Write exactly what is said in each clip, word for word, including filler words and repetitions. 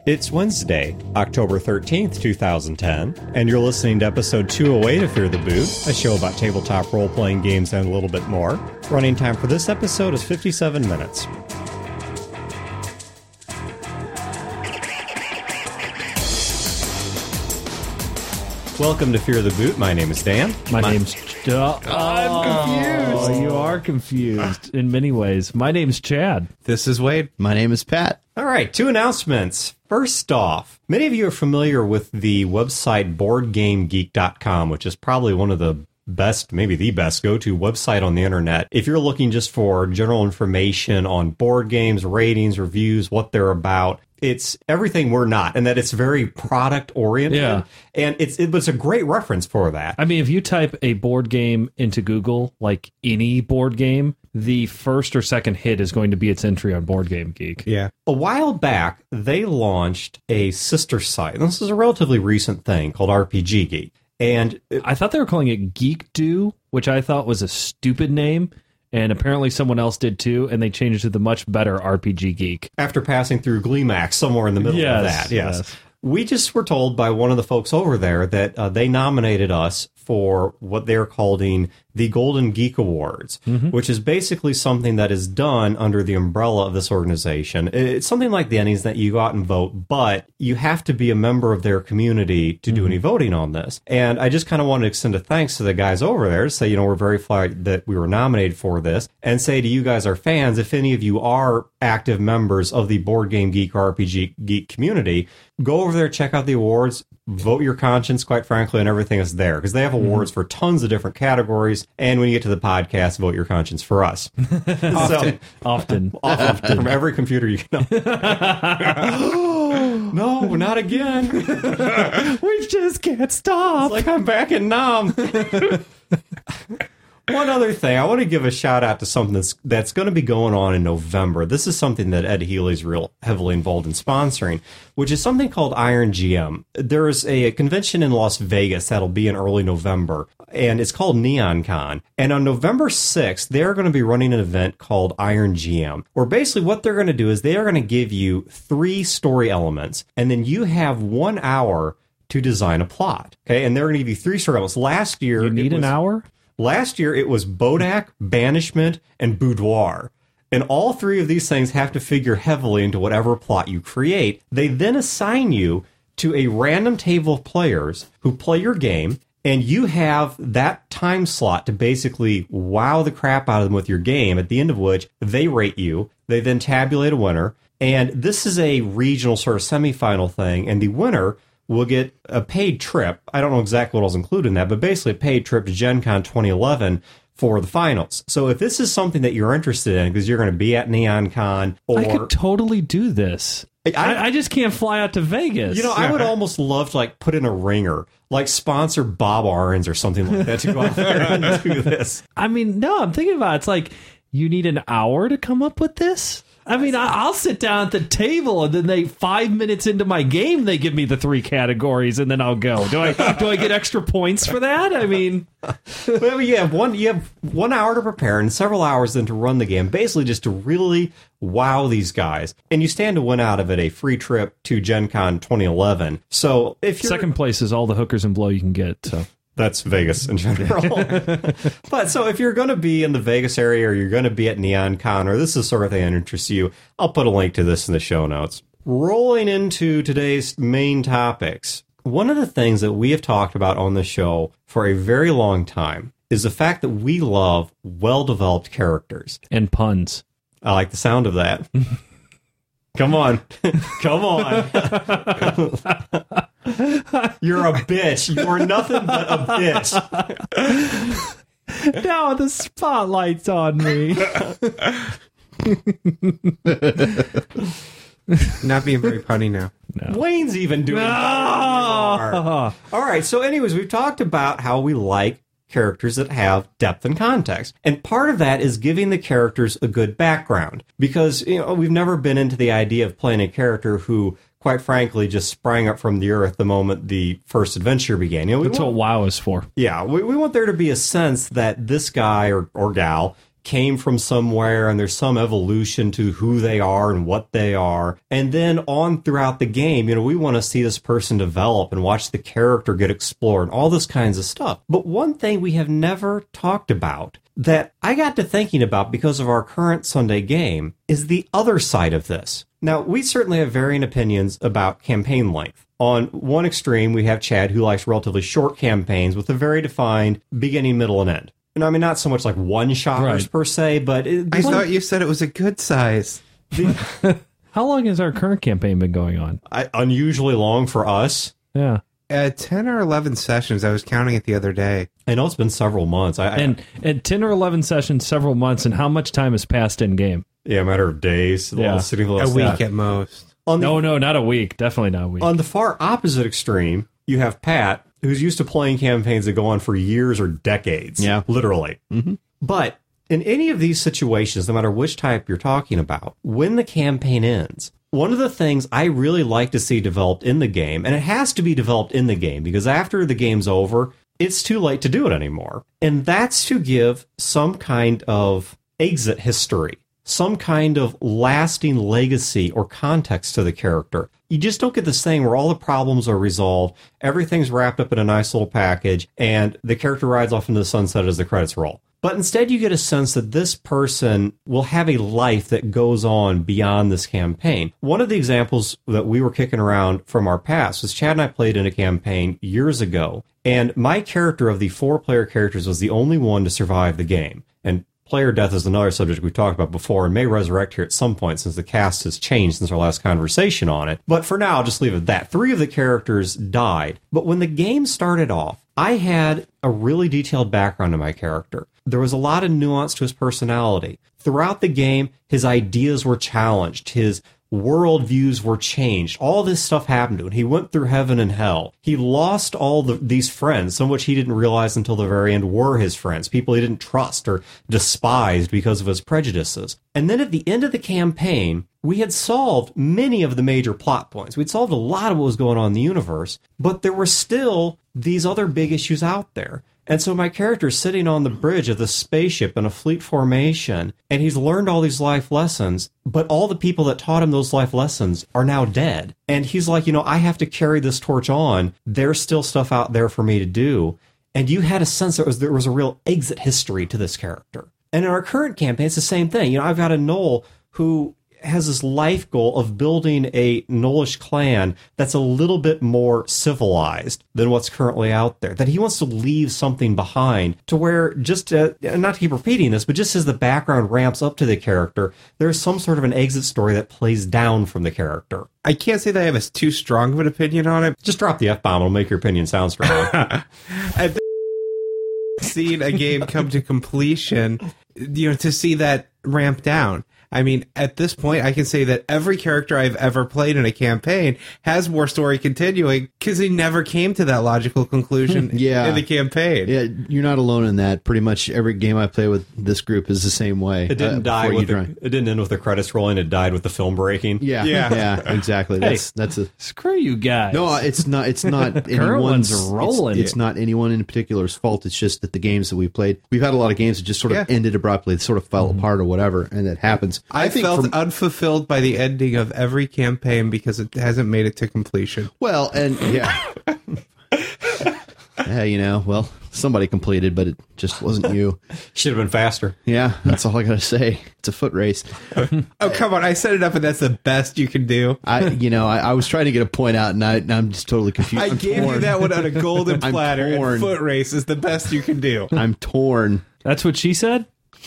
It's Wednesday, October thirteenth, two thousand ten, and you're listening to episode two oh eight of Fear the Boot, a show about tabletop role-playing games and a little bit more. Running time for this episode is fifty-seven minutes. Welcome to Fear the Boot. My name is Dan. My, My name's... Uh, I'm confused. Oh, you are confused in many ways. My name's Chad. This is Wade. My name is Pat. All right, two announcements. First off, many of you are familiar with the website board game geek dot com, which is probably one of the best, maybe the best go-to website on the internet. If you're looking just for general information on board games, ratings, reviews, what they're about, it's everything we're not, and that it's very product-oriented. Yeah. And it's it was a great reference for that. I mean, if you type a board game into Google, like any board game, the first or second hit is going to be its entry on Board Game Geek. Yeah. A while back, they launched a sister site. And this is a relatively recent thing called R P G Geek. And it, I thought they were calling it Geek Do, which I thought was a stupid name. And apparently someone else did too, and they changed it to the much better R P G Geek. After passing through GleeMax somewhere in the middle yes, of that, yes. yes. We just were told by one of the folks over there that uh, they nominated us for what they're calling the Golden Geek Awards, mm-hmm. which is basically something that is done under the umbrella of this organization. It's something like the Ennies that you go out and vote, but you have to be a member of their community to mm-hmm. do any voting on this. And I just kind of want to extend a thanks to the guys over there to say, you know, we're very flattered that we were nominated for this, and say to you guys, our fans, if any of you are active members of the Board Game Geek or R P G Geek community, go over there, check out the awards, vote your conscience, quite frankly, and everything is there, because they have awards mm-hmm. for tons of different categories, and when you get to the podcast, vote your conscience for us. often. So, often. often. From every computer you can. No, not again. We just can't stop. It's like I'm back in Nam. One other thing, I want to give a shout out to something that's, that's going to be going on in November. This is something that Ed Healy's real heavily involved in sponsoring, which is something called Iron G M. There is a convention in Las Vegas that'll be in early November, and it's called NeonCon. And on November sixth, they're going to be running an event called Iron G M, where basically what they're going to do is they are going to give you three story elements, and then you have one hour to design a plot. Okay, and they're going to give you three story elements. Last year, you need was, an hour? Last year, it was Bodak, Banishment, and Boudoir. And all three of these things have to figure heavily into whatever plot you create. They then assign you to a random table of players who play your game, and you have that time slot to basically wow the crap out of them with your game, at the end of which they rate you. They then tabulate a winner. And this is a regional sort of semifinal thing, and the winner will get a paid trip. I don't know exactly what else included in that, but basically a paid trip to Gen Con twenty eleven for the finals. So if this is something that you're interested in, because you're going to be at NeonCon, or I could totally do this. I, I, I just can't fly out to Vegas. You know, I would almost love to like put in a ringer, like sponsor Bob Arns or something like that to go out there and do this. I mean, no, I'm thinking about it. It's like, you need an hour to come up with this? I mean, I'll sit down at the table, and then they five minutes into my game, they give me the three categories, and then I'll go. Do I do I get extra points for that? I mean, well, you have one you have one hour to prepare and several hours then to run the game, basically just to really wow these guys, and you stand to win out of it a free trip to Gen Con twenty eleven. So if you're, second place is all the hookers and blow you can get. So. That's Vegas in general. But so if you're going to be in the Vegas area, or you're going to be at NeonCon, or this is the sort of thing that interests you, I'll put a link to this in the show notes. Rolling into today's main topics, one of the things that we have talked about on the show for a very long time is the fact that we love well-developed characters. And puns. I like the sound of that. Come on. Come on. You're a bitch. You're nothing but a bitch. Now the spotlight's on me. Not being very punny now. No. Wayne's even doing no. better than you are. All right, so anyways, we've talked about how we like characters that have depth and context. And part of that is giving the characters a good background. Because, you know, we've never been into the idea of playing a character who, quite frankly, just sprang up from the earth the moment the first adventure began. You know, we That's want, what WoW is for. Yeah, we, we want there to be a sense that this guy or, or gal came from somewhere and there's some evolution to who they are and what they are. And then on throughout the game, you know, we want to see this person develop and watch the character get explored, all this kinds of stuff. But one thing we have never talked about that I got to thinking about because of our current Sunday game is the other side of this. Now, we certainly have varying opinions about campaign length. On one extreme, we have Chad, who likes relatively short campaigns with a very defined beginning, middle, and end. And I mean, not so much like one-shotters Right. per se, but... It, I thought you said it was a good size. How long has our current campaign been going on? I, unusually long for us. Yeah. Uh, ten or eleven sessions. I was counting it the other day. I know it's been several months. I, And I, and ten or eleven sessions, several months, and how much time has passed in game? yeah, a matter of days. Yeah. Sitting A week at most. On the, No, no, not a week. Definitely not a week. on the far opposite extreme, you have Pat, who's used to playing campaigns that go on for years or decades. Yeah. Literally. Mm-hmm. But in any of these situations, no matter which type you're talking about, when the campaign ends, one of the things I really like to see developed in the game, and it has to be developed in the game because after the game's over, it's too late to do it anymore. And that's to give some kind of exit history, some kind of lasting legacy or context to the character. You just don't get this thing where all the problems are resolved, everything's wrapped up in a nice little package, and the character rides off into the sunset as the credits roll. But instead, you get a sense that this person will have a life that goes on beyond this campaign. One of the examples that we were kicking around from our past was Chad and I played in a campaign years ago, and my character of the four player characters was the only one to survive the game. And player death is another subject we've talked about before and may resurrect here at some point since the cast has changed since our last conversation on it. But for now, I'll just leave it at that. Three of the characters died. But when the game started off, I had a really detailed background to my character. There was a lot of nuance to his personality. Throughout the game, his ideas were challenged. His world views were changed. All this stuff happened to him. He went through heaven and hell. He lost all the, these friends, some of which he didn't realize until the very end were his friends, people he didn't trust or despised because of his prejudices. And then at the end of the campaign, we had solved many of the major plot points. We'd solved a lot of what was going on in the universe, but there were still these other big issues out there. And so my character's sitting on the bridge of this spaceship in a fleet formation, and he's learned all these life lessons, but all the people that taught him those life lessons are now dead. And he's like, you know, I have to carry this torch on. There's still stuff out there for me to do. And you had a sense that was, there was a real exit history to this character. And in our current campaign, it's the same thing. You know, I've got a Knoll who has this life goal of building a Knowlish clan that's a little bit more civilized than what's currently out there. That he wants to leave something behind to where, just to, not to keep repeating this, but just as the background ramps up to the character, there's some sort of an exit story that plays down from the character. I can't say that I have a too strong of an opinion on it. Just drop the F-bomb, it'll make your opinion sound strong. I've seen a game come to completion, you know, to see that ramp down. I mean, at this point, I can say that every character I've ever played in a campaign has more story continuing because he never came to that logical conclusion Yeah. in the campaign. Yeah, you're not alone in that. Pretty much every game I play with this group is the same way. It didn't uh, die before with you the, join. it didn't end with the credits rolling, it died with the film breaking. Yeah, Yeah. yeah, exactly. That's that's a Screw you guys. no. It's not. It's not Current anyone's. ones are rolling. It's, it's not anyone in particular's fault. It's just that the games that we've played, we've had a lot of games that just sort of Yeah. ended abruptly, sort of fell apart or whatever, and that happens. I, felt from- unfulfilled by the ending of every campaign because it hasn't made it to completion. well, and yeah, yeah, you know, well, somebody completed, but it just wasn't you. Should have been faster. Yeah, that's all I gotta say. It's a foot race. Oh, come on. I set it up and that's the best you can do. I, you know, I, I was trying to get a point out, and, I, and I'm just totally confused. I I'm gave torn. you that one on a golden I'm platter, torn. and foot race is the best you can do. I'm torn. That's what she said?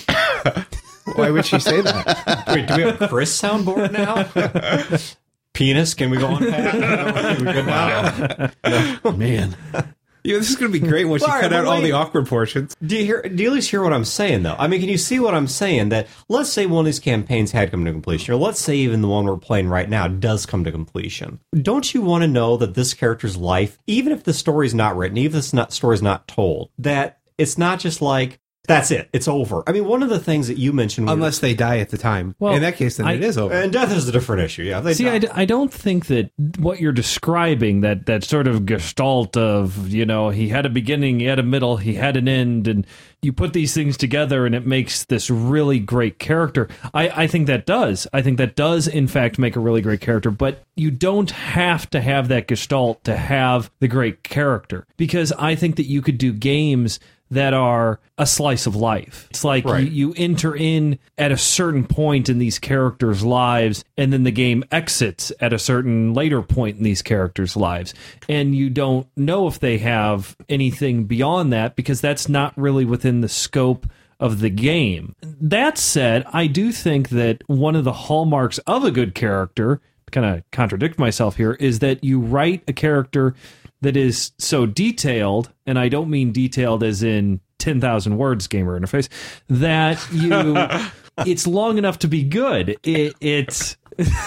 Why would she say that? Wait, do we have Chris soundboard now? Penis, can we go on Pat? We good now? Man, Yeah, this is going to be great once you All right, cut out but all the wait. awkward portions. Do you hear? Do you at least hear what I'm saying, though? I mean, can you see what I'm saying? That let's say one of these campaigns had come to completion, or let's say even the one we're playing right now does come to completion. Don't you want to know that this character's life, even if the story's not written, even if this not, story's not told, that it's not just like That's it. It's over. I mean, one of the things that you mentioned... Unless they die at the time. Well, in that case, then I- it is over. And death is a different issue, yeah. They See, die. I, d- I don't think that what you're describing, that, that sort of gestalt of, you know, he had a beginning, he had a middle, he had an end, and you put these things together and it makes this really great character. I, I think that does. I think that does, in fact, make a really great character, but you don't have to have that gestalt to have the great character, because I think that you could do games that are a slice of life. It's like Right. you, you enter in at a certain point in these characters' lives, and then the game exits at a certain later point in these characters' lives. And you don't know if they have anything beyond that, because that's not really within the scope of the game. That said, I do think that one of the hallmarks of a good character, kind of contradict myself here, is that you write a character that is so detailed, and I don't mean detailed as in ten thousand words gamer interface, that you it's long enough to be good. It, it's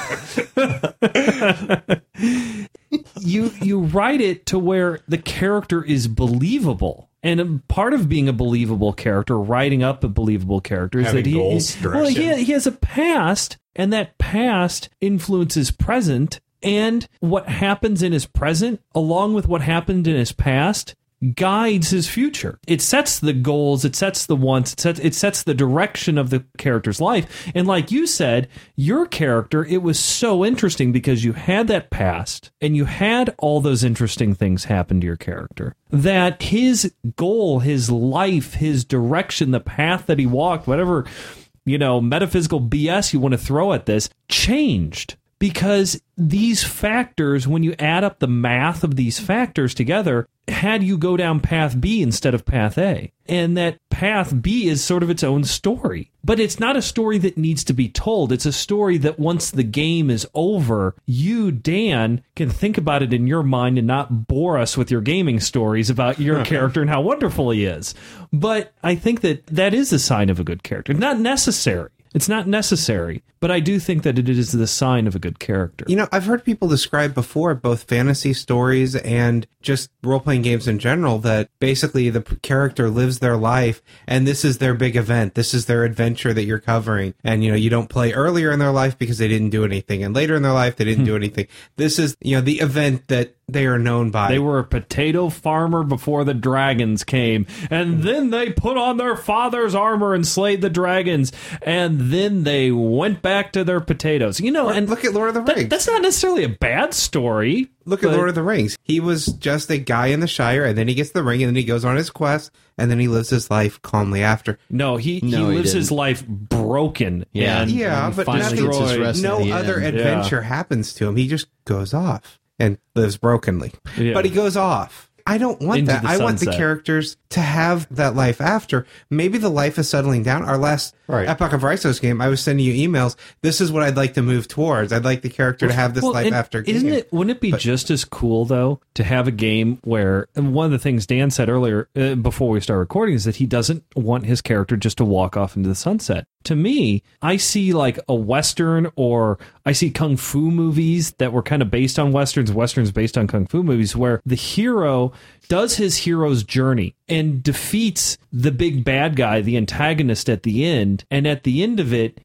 you you write it to where the character is believable. And a part of being a believable character, writing up a believable character, is Having that he, goals, he well, he, direction. he has a past, and that past influences present, and what happens in his present, along with what happened in his past, guides his future. It sets the goals, it sets the wants, it sets, it sets the direction of the character's life. And like you said, your character, it was so interesting because you had that past and you had all those interesting things happen to your character, that his goal, his life, his direction, the path that he walked, whatever, you know, metaphysical B S you want to throw at this, changed. Because these factors, when you add up the math of these factors together, had you go down path B instead of path A. And that path B is sort of its own story. But it's not a story that needs to be told. It's a story that once the game is over, you, Dan, can think about it in your mind and not bore us with your gaming stories about your character and how wonderful he is. But I think that that is a sign of a good character. Not necessary. It's not necessary, but I do think that it is the sign of a good character. You know, I've heard people describe before, both fantasy stories and just role-playing games in general, that basically the p- character lives their life, and this is their big event. This is their adventure that you're covering. And, you know, you don't play earlier in their life because they didn't do anything, and later in their life they didn't do anything. This is, you know, the event that they are known by. They were a potato farmer before the dragons came, and then they put on their father's armor and slayed the dragons, and then they went back to their potatoes. You know, and Look at Lord of the that- Rings. that's not necessarily a bad story. Look at but- Lord of the Rings. He was just a guy in the Shire, and then he gets the ring, and then he goes on his quest, and then he lives his life calmly after. No, he, No, he he lives his didn't. life broken. Yeah. and, Yeah, and but finally nothing- gets his rest no in the other end. adventure happens to him. He just goes off and lives brokenly. Yeah. But he goes off. I don't want Into that. the I want the sunset. characters to have that life after. Maybe the life is settling down. Our last Right. Epoch of Rhisos game, I was sending you emails. This is what I'd like to move towards. I'd like the character to have this Well, life and after game. Isn't it? Wouldn't it be just as cool though to have a game where? And one of the things Dan said earlier uh, before we start recording is that he doesn't want his character just to walk off into the sunset. To me, I see like a Western, or I see kung fu movies that were kind of based on Westerns, Westerns based on kung fu movies, where the hero does his hero's journey and defeats the big bad guy, the antagonist at the end. And at the end of it,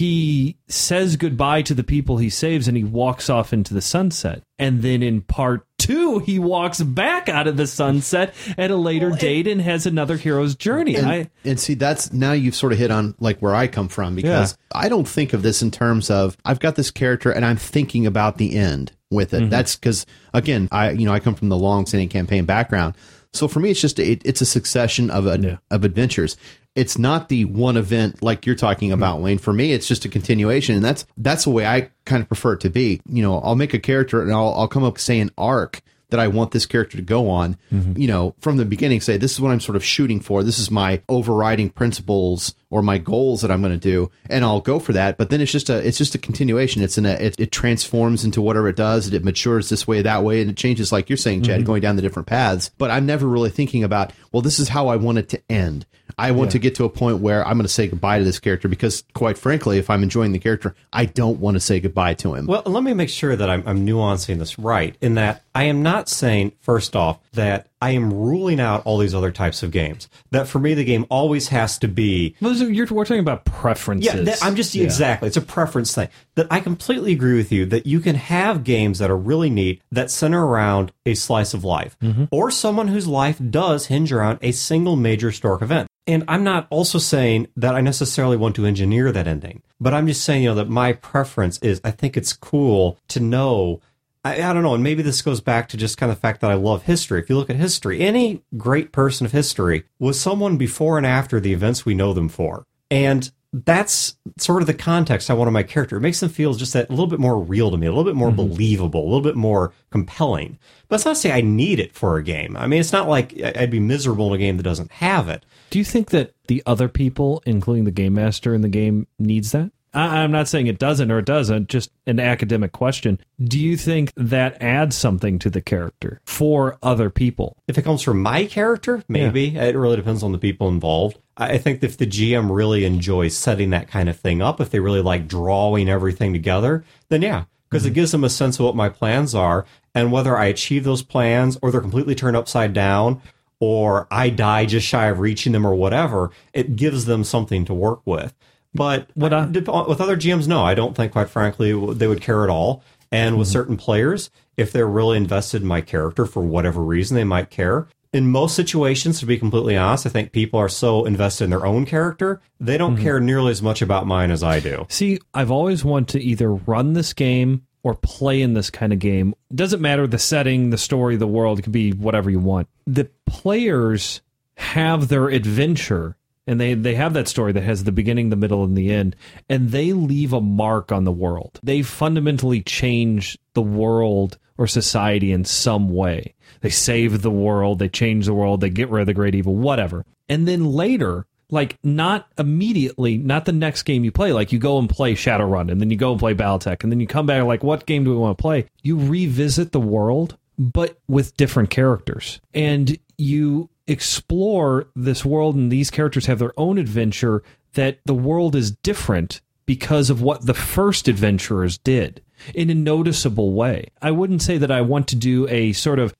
he says goodbye to the people he saves and he walks off into the sunset. And then in part two, he walks back out of the sunset at a later date and has another hero's journey. And, I, and see, that's now you've sort of hit on like where I come from, because I don't think of this in terms of I've got this character and I'm thinking about the end with it. Mm-hmm. That's because again, I you know I come from the long-standing campaign background, so for me it's just it, it's a succession of a, Yeah. of adventures. It's not the one event like you're talking about, Wayne. For me, it's just a continuation, and that's that's the way I kind of prefer it to be. You know, I'll make a character and I'll I'll come up with, say, an arc that I want this character to go on, Mm-hmm. you know, from the beginning, say, this is what I'm sort of shooting for. This is my overriding principles or my goals that I'm going to do. And I'll go for that. But then it's just a, it's just a continuation. It's in a, it, it transforms into whatever it does. It matures this way, that way. And it changes, like you're saying, Chad, Mm-hmm. going down the different paths. But I'm never really thinking about, well, this is how I want it to end. I want to get to a point where I'm going to say goodbye to this character because, quite frankly, if I'm enjoying the character, I don't want to say goodbye to him. Well, let me make sure that I'm, I'm nuancing this right, in that I am not not saying, first off, that I am ruling out all these other types of games. That for me, the game always has to be... Those are, you're, we're talking about preferences. Yeah, that, I'm just... Yeah. Exactly. It's a preference thing. That I completely agree with you that you can have games that are really neat that center around a slice of life. Mm-hmm. Or someone whose life does hinge around a single major Stork event. And I'm not also saying that I necessarily want to engineer that ending. But I'm just saying, you know, that my preference is I think it's cool to know... I, I don't know, and maybe this goes back to just kind of the fact that I love history. If you look at history, any great person of history was someone before and after the events we know them for. And that's sort of the context I want in my character. It makes them feel just that a little bit more real to me, a little bit more mm-hmm. believable, a little bit more compelling. But it's not to say I need it for a game. I mean, it's not like I'd be miserable in a game that doesn't have it. Do you think that the other people, including the game master in the game, needs that? I'm not saying it doesn't or it doesn't, just an academic question. Do you think that adds something to the character for other people? If it comes from my character, maybe. Yeah. It really depends on the people involved. I think if the G M really enjoys setting that kind of thing up, if they really like drawing everything together, then yeah, because mm-hmm. it gives them a sense of what my plans are and whether I achieve those plans or they're completely turned upside down or I die just shy of reaching them or whatever, it gives them something to work with. But what I, with other G Ms, no, I don't think, quite frankly, they would care at all. And with mm-hmm. certain players, if they're really invested in my character for whatever reason, they might care. In most situations, to be completely honest, I think people are so invested in their own character, they don't mm-hmm. care nearly as much about mine as I do. See, I've always wanted to either run this game or play in this kind of game. It doesn't matter the setting, the story, the world. It could be whatever you want. The players have their adventure. And they, they have that story that has the beginning, the middle, and the end. And they leave a mark on the world. They fundamentally change the world or society in some way. They save the world. They change the world. They get rid of the great evil, whatever. And then later, like not immediately, not the next game you play. Like you go and play Shadowrun, and then you go and play Battletech. And then you come back like, what game do we want to play? You revisit the world, but with different characters. And you... explore this world, and these characters have their own adventure, that the world is different because of what the first adventurers did in a noticeable way. I wouldn't say that I want to do a sort of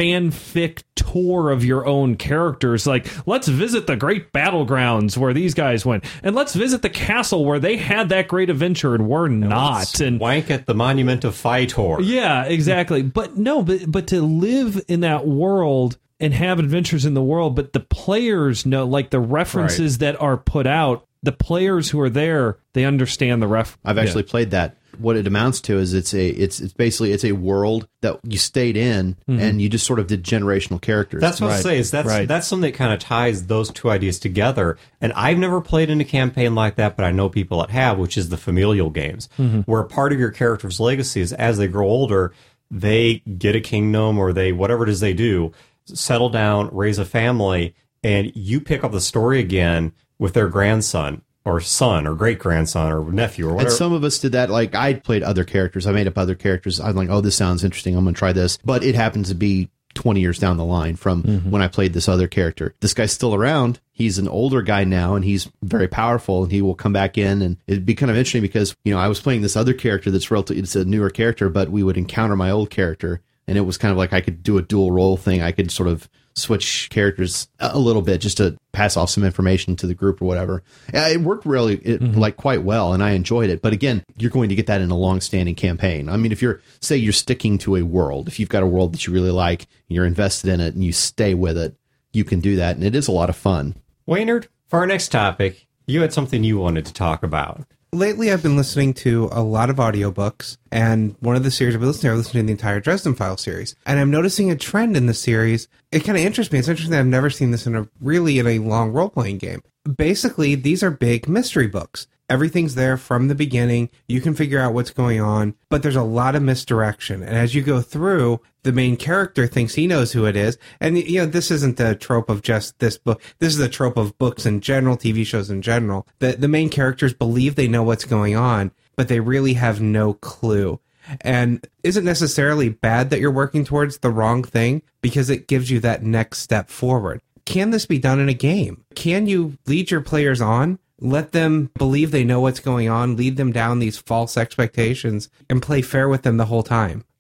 fanfic tour of your own characters, like let's visit the great battlegrounds where these guys went, and let's visit the castle where they had that great adventure and we're and not, and wank at the monument of Fytor. Yeah, exactly. But no, but but to live in that world and have adventures in the world, but the players know, like the references right. that are put out, the players who are there, they understand the ref. I've actually yeah. played that. What it amounts to is it's a it's it's basically it's a world that you stayed in mm-hmm. and you just sort of did generational characters. That's what right. I say is that's right. that's something that kind of ties those two ideas together. And I've never played in a campaign like that, but I know people that have, which is the familial games, mm-hmm. where part of your character's legacy is as they grow older, they get a kingdom or they whatever it is they do, settle down, raise a family, and you pick up the story again with their grandson or son or great-grandson or nephew or whatever. And some of us did that. Like, I played other characters. I made up other characters. I'm like, oh, this sounds interesting. I'm going to try this. But it happens to be twenty years down the line from mm-hmm. when I played this other character. This guy's still around. He's an older guy now, and he's very powerful, and he will come back in. And it'd be kind of interesting because, you know, I was playing this other character that's relatively, it's a newer character, but we would encounter my old character. And it was kind of like I could do a dual role thing. I could sort of switch characters a little bit just to pass off some information to the group or whatever. It worked really it, mm-hmm. like quite well, and I enjoyed it. But again, you're going to get that in a long-standing campaign. I mean, if you're, say you're sticking to a world, if you've got a world that you really like, and you're invested in it, and you stay with it, you can do that, and it is a lot of fun. Waynard, for our next topic, you had something you wanted to talk about. Lately, I've been listening to a lot of audiobooks, and one of the series I've been listening to, I've listened to the entire Dresden Files series, and I'm noticing a trend in the series. It kind of interests me. It's interesting that I've never seen this in a really in a long role-playing game. Basically, these are big mystery books. Everything's there from the beginning. You can figure out what's going on, but there's a lot of misdirection. And as you go through, the main character thinks he knows who it is. And, you know, this isn't the trope of just this book. This is the trope of books in general, T V shows in general. The, the main characters believe they know what's going on, but they really have no clue. And isn't necessarily bad that you're working towards the wrong thing because it gives you that next step forward. Can this be done in a game? Can you lead your players on? Let them believe they know what's going on, lead them down these false expectations, and play fair with them the whole time?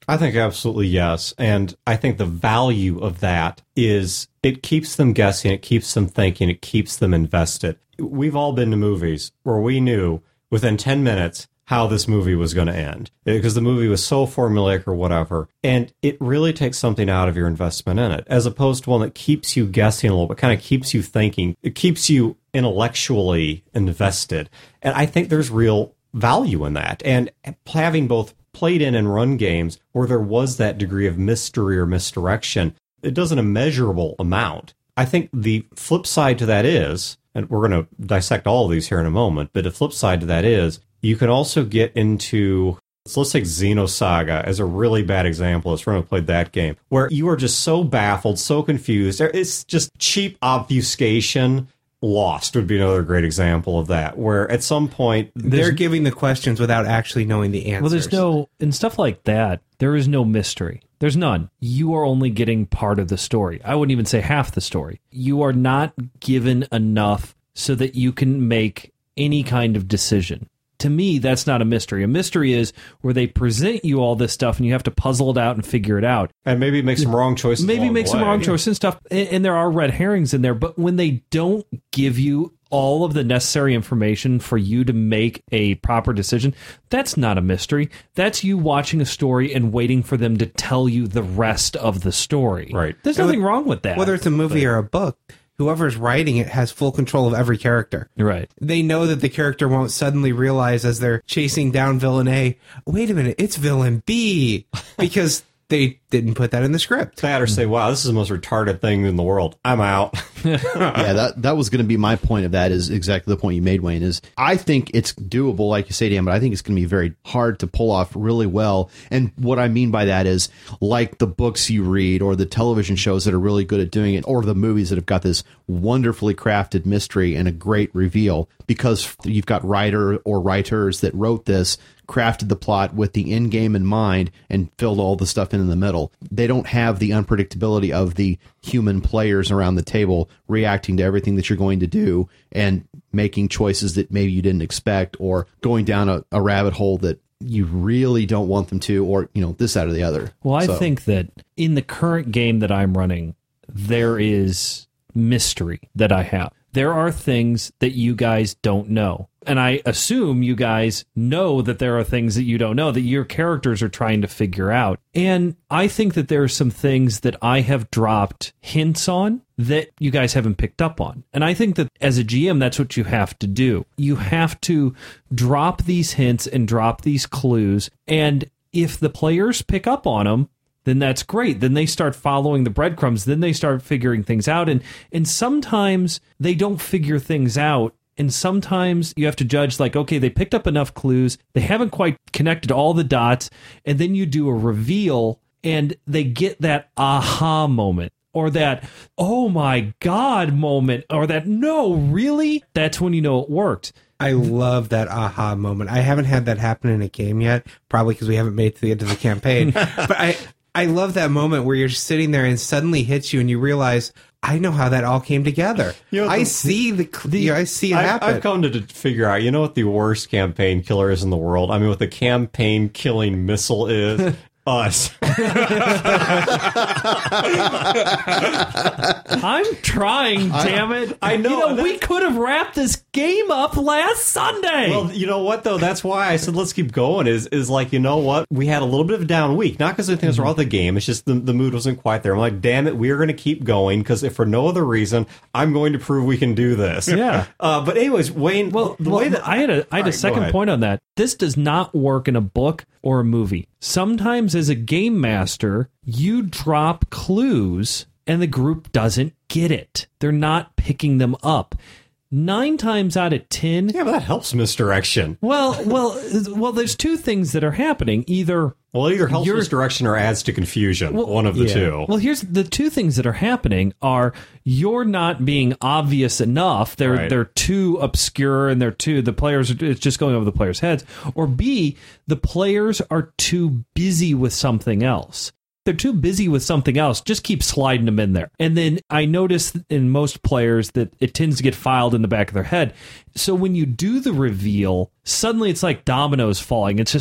I think absolutely yes. And I think the value of that is it keeps them guessing, it keeps them thinking, it keeps them invested. We've all been to movies where we knew within ten minutes how this movie was going to end because the movie was so formulaic or whatever. And it really takes something out of your investment in it, as opposed to one that keeps you guessing a little bit, kind of keeps you thinking. It keeps you intellectually invested. And I think there's real value in that. And having both played in and run games where there was that degree of mystery or misdirection, it does an immeasurable amount. I think the flip side to that is, and we're going to dissect all of these here in a moment, but the flip side to that is you can also get into, so let's take Xenosaga as a really bad example, as someone who played that game, where you are just so baffled, so confused. It's just cheap obfuscation. Lost would be another great example of that, where at some point they're giving the questions without actually knowing the answers. Well, there's no, in stuff like that, there is no mystery. There's none. You are only getting part of the story. I wouldn't even say half the story. You are not given enough so that you can make any kind of decision. To me, that's not a mystery. A mystery is where they present you all this stuff and you have to puzzle it out and figure it out. And maybe make some wrong choices. Maybe make the some way. wrong choices and stuff. And, and there are red herrings in there. But when they don't give you all of the necessary information for you to make a proper decision, that's not a mystery. That's you watching a story and waiting for them to tell you the rest of the story. Right. There's nothing wrong with that. Whether it's a movie or a book, whoever's writing it has full control of every character. Right. They know that the character won't suddenly realize as they're chasing down villain A, wait a minute, it's villain B, because they didn't put that in the script. That or say, wow, this is the most retarded thing in the world. I'm out. Yeah, that that was going to be my point of that, is exactly the point you made, Wayne, is I think it's doable, like you say, Dan, but I think it's going to be very hard to pull off really well. And what I mean by that is, like the books you read or the television shows that are really good at doing it, or the movies that have got this wonderfully crafted mystery and a great reveal, because you've got writer or writers that wrote this, crafted the plot with the end game in mind, and filled all the stuff in in the middle. They don't have the unpredictability of the human players around the table reacting to everything that you're going to do and making choices that maybe you didn't expect, or going down a, a rabbit hole that you really don't want them to, or, you know, this, that, or the other. Well, I So- think that in the current game that I'm running, there is mystery that I have. There are things that you guys don't know. And I assume you guys know that there are things that you don't know, that your characters are trying to figure out. And I think that there are some things that I have dropped hints on that you guys haven't picked up on. And I think that as a G M, that's what you have to do. You have to drop these hints and drop these clues. And if the players pick up on them, then that's great. Then they start following the breadcrumbs. Then they start figuring things out. And and sometimes they don't figure things out. And sometimes you have to judge, like, okay, they picked up enough clues. They haven't quite connected all the dots. And then you do a reveal and they get that aha moment, or that, oh my God moment, or that, no, really? That's when you know it worked. I love that aha moment. I haven't had that happen in a game yet, probably because we haven't made it to the end of the campaign. But I, I love that moment where you're sitting there and suddenly hits you and you realize, I know how that all came together. You know, I the, see the, the you know, I see it I've, happen. I've come to, to figure out, you know what the worst campaign killer is in the world? I mean, what the campaign killing missile is? Us. I'm trying, damn it. I know. You know, that- we could have wrapped this game up last Sunday. Well, you know what, though? That's why I said let's keep going, is is like, you know what? We had a little bit of a down week. Not because anything was wrong with the game. It's just the, the mood wasn't quite there. I'm like, damn it, we are going to keep going, because if for no other reason, I'm going to prove we can do this. Yeah. Uh, but anyways, Wayne, Well, the well, way that... I had a I had All a right, go second ahead. point on that. This does not work in a book or a movie. Sometimes as a game master, you drop clues and the group doesn't get it. They're not picking them up. Nine times out of ten, Yeah, but that helps misdirection. well, well, well. There's two things that are happening. Either Well, it either helps You're- misdirection or adds to confusion. Well, one of the yeah. two. Well, here's the two things that are happening are you're not being obvious enough. They're Right. they're too obscure and they're too the players are, it's just going over the players' heads. Or B, the players are too busy with something else. They're too busy with something else. Just keep sliding them in there. And then I notice in most players that it tends to get filed in the back of their head. So when you do the reveal, suddenly it's like dominoes falling. It's just like,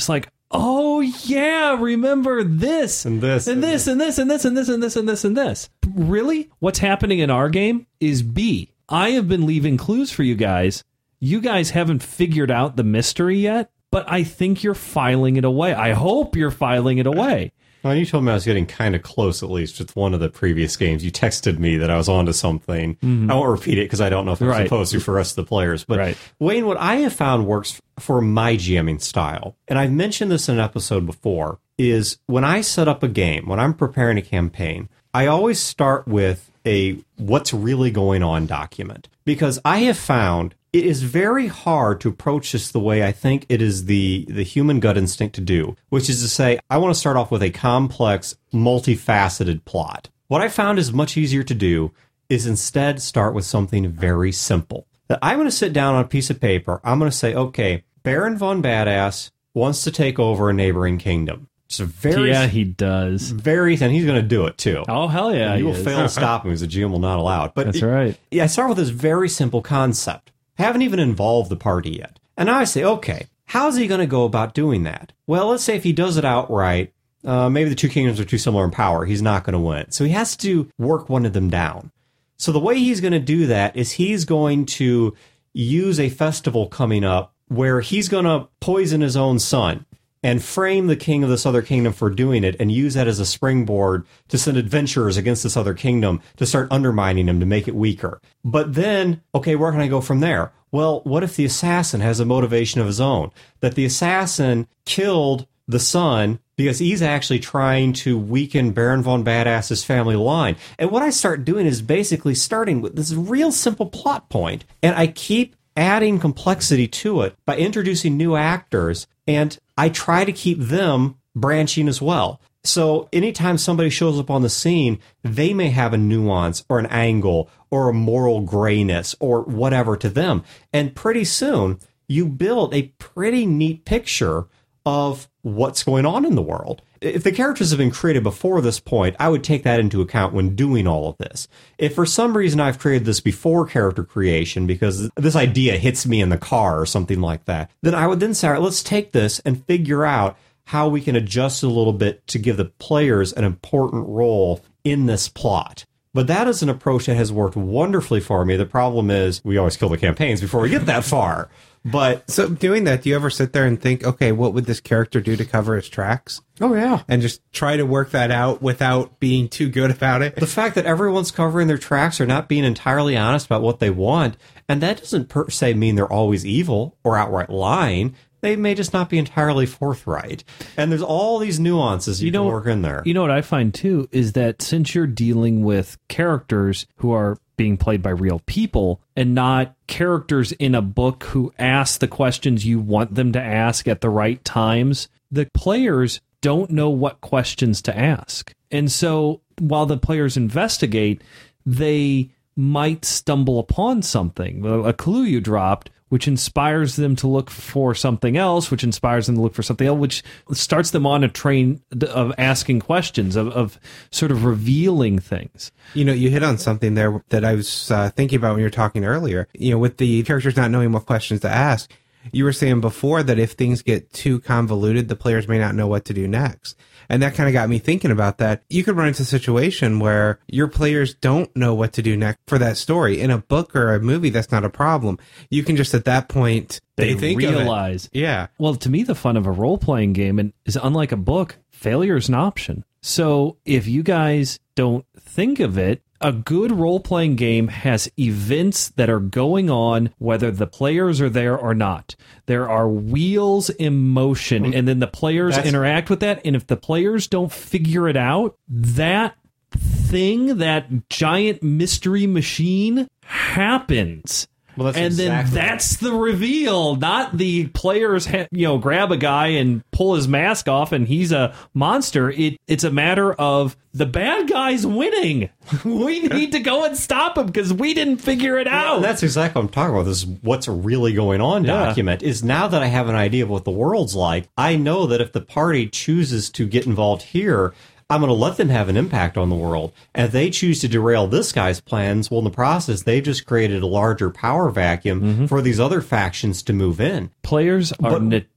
oh yeah, remember this And this, and and this and this and this and this and this and this and this. Really? What's happening in our game is B. I have been leaving clues for you guys. You guys haven't figured out the mystery yet, but I think you're filing it away. I hope you're filing it away. Well, you told me I was getting kind of close, at least, with one of the previous games. You texted me that I was onto something. Mm-hmm. I won't repeat it because I don't know if I'm right. supposed to for the rest of the players. But, right. Wayne, what I have found works for my GMing style, and I've mentioned this in an episode before, is when I set up a game, when I'm preparing a campaign, I always start with a what's really going on document. Because I have found it is very hard to approach this the way I think it is the, the human gut instinct to do, which is to say, I want to start off with a complex, multifaceted plot. What I found is much easier to do is instead start with something very simple. That I'm going to sit down on a piece of paper, I'm going to say, okay, Baron Von Badass wants to take over a neighboring kingdom. It's a very, yeah, he does. Very, and he's going to do it too. Oh, hell yeah. You he will is. fail to stop him because the G M will not allow it. But That's it, right. Yeah, I start with this very simple concept. Haven't even involved the party yet. And now I say, okay, how's he going to go about doing that? Well, let's say if he does it outright, uh, maybe the two kingdoms are too similar in power. He's not going to win. So he has to work one of them down. So the way he's going to do that is he's going to use a festival coming up where he's going to poison his own son and frame the king of this other kingdom for doing it and use that as a springboard to send adventurers against this other kingdom to start undermining him to make it weaker. But then, okay, where can I go from there? Well, what if the assassin has a motivation of his own? That the assassin killed the son because he's actually trying to weaken Baron Von Badass's family line. And what I start doing is basically starting with this real simple plot point, and I keep adding complexity to it by introducing new actors, and I try to keep them branching as well. So anytime somebody shows up on the scene, they may have a nuance or an angle or a moral grayness or whatever to them. And pretty soon, you build a pretty neat picture of what's going on in the world. If the characters have been created before this point, I would take that into account when doing all of this. If for some reason I've created this before character creation because this idea hits me in the car or something like that, then I would then say, all right, let's take this and figure out how we can adjust it a little bit to give the players an important role in this plot. But that is an approach that has worked wonderfully for me. The problem is we always kill the campaigns before we get that far. But so doing that, do you ever sit there and think, okay, what would this character do to cover his tracks? Oh, yeah. And just try to work that out without being too good about it? The fact that everyone's covering their tracks or not being entirely honest about what they want, and that doesn't per se mean they're always evil or outright lying. They may just not be entirely forthright. And there's all these nuances you, you know, can work in there. You know what I find, too, is that since you're dealing with characters who are being played by real people and not characters in a book who ask the questions you want them to ask at the right times, the players don't know what questions to ask. And so while the players investigate, they might stumble upon something, a clue you dropped, which inspires them to look for something else, which inspires them to look for something else, which starts them on a train of asking questions, of, of sort of revealing things. You know, you hit on something there that I was uh, thinking about when you were talking earlier. You know, with the characters not knowing what questions to ask, you were saying before that if things get too convoluted, the players may not know what to do next. And that kind of got me thinking about that. You could run into a situation where your players don't know what to do next for that story. In a book or a movie, that's not a problem. You can just at that point, they, they think realize. Of it. Yeah. Well, to me, the fun of a role-playing game is unlike a book, failure is an option. So if you guys don't think of it, a good role-playing game has events that are going on whether the players are there or not. There are wheels in motion, and then the players That's... interact with that, and if the players don't figure it out, that thing, that giant mystery machine happens. Well, that's and exactly then that's the reveal, not the players, ha- you know, grab a guy and pull his mask off and he's a monster. It It's a matter of the bad guy's winning. We need to go and stop him because we didn't figure it out. Well, that's exactly what I'm talking about. This is what's really going on Yeah. document is now that I have an idea of what the world's like, I know that if the party chooses to get involved here, I'm going to let them have an impact on the world. And if they choose to derail this guy's plans, well, in the process, they've just created a larger power vacuum Mm-hmm. for these other factions to move in. Players are But- notorious